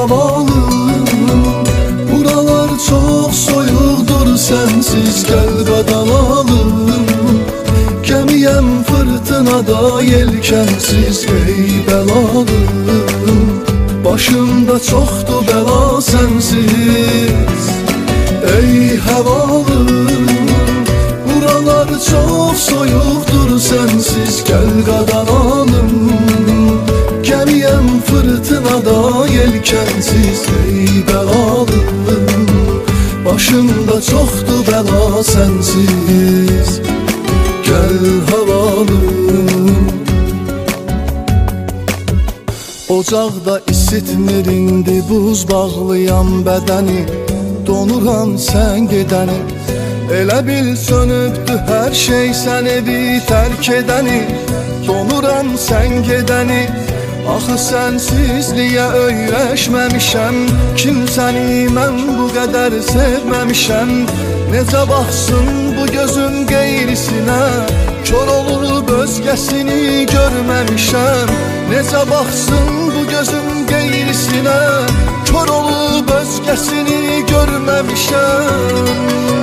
havalım, buralar çok soyuqdur, sensiz gel qadanalım. Gemiyem fırtınada, yelkensiz ey belalım. Başımda çoxdur bəla sensiz ey havalım, buralar çok soyuqdur, sensiz gel qadanalım. Gemiyem fırtınada, yelkensiz ey belalım. Başımda çoxdur bəla sensiz gel havalım. Ocaqda isitmir indi buz bağlayan bədəni, donuram sən gedəni. Elə bil sönübdü hər şey sən evi tərk edəni, donuram sən gedəni. Axı sənsizliyə öyrəşməmişəm, kimsəni mən bu qədər sevməmişəm. Necə baxsın bu gözüm qeyrisinə, kör olub özgəsini görməmişəm. Necə baxsın bu gözüm qeyrisinə, kör olub özgəsini görməmişəm.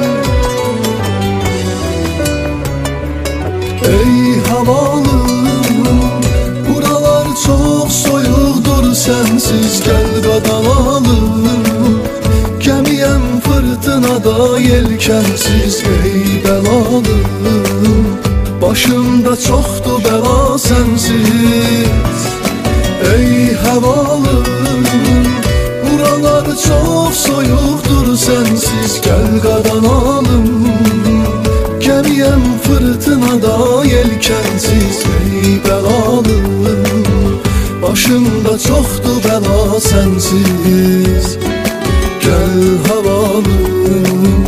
Ey havalım, buralar çok soyuqdur, sensiz gel qadanalım. Gemiyem fırtınada, yelkensiz ey belalım. Başımda çoxdur bəla sensiz ey havalım, buralar çok soyuqdur, sensiz gel qadanalım. Gemiyem fırtınada, yelkensiz ey belalım. Başımda çoxdur bəla sensiz gel havalım.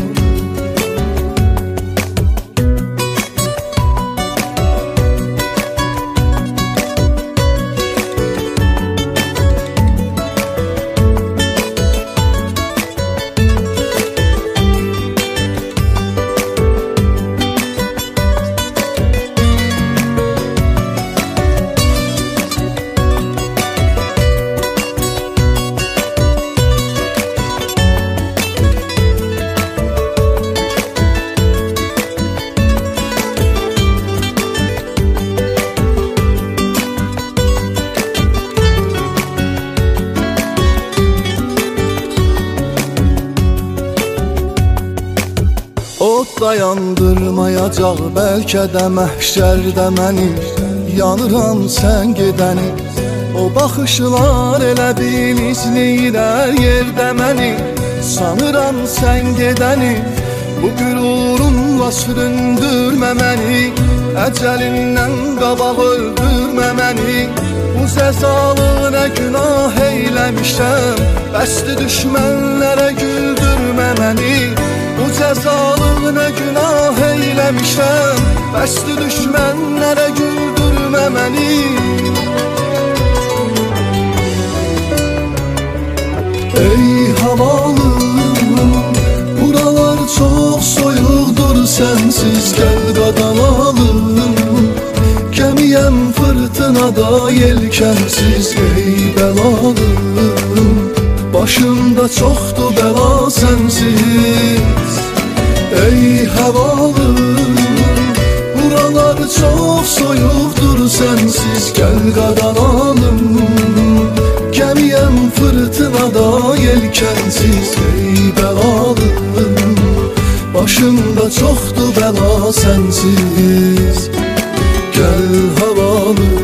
O dayandırmayacaq bəlkə də məhşərdə məni, yanıram sən gedəni. O baxışlar elə bil izləyirər yerdə məni, sanıram sən gedəni. Bu qürurunla süründürmə məni, əcəlindən qabaq öldürmə məni. Bu cəzalı nə günah eyləmişəm, bəsdi düşmənlərə güldürmə məni. Bu cəzalı nə günah eyləmişəm, bəsdi düşmənlərə güldürmə məni. Ey havalım, buralar çok soyuqdur, sensiz gel qadanalım. Gemiyem fırtınada, yelkensiz ey belalım. Başımda çoxdur bəla sensiz ey havalım, buralar çok soyuqdur, sensiz gel qadanalım. Gemiyem fırtınada, yelkensiz ey belalım. Başımda çoxdur bəla sensiz gel havalım.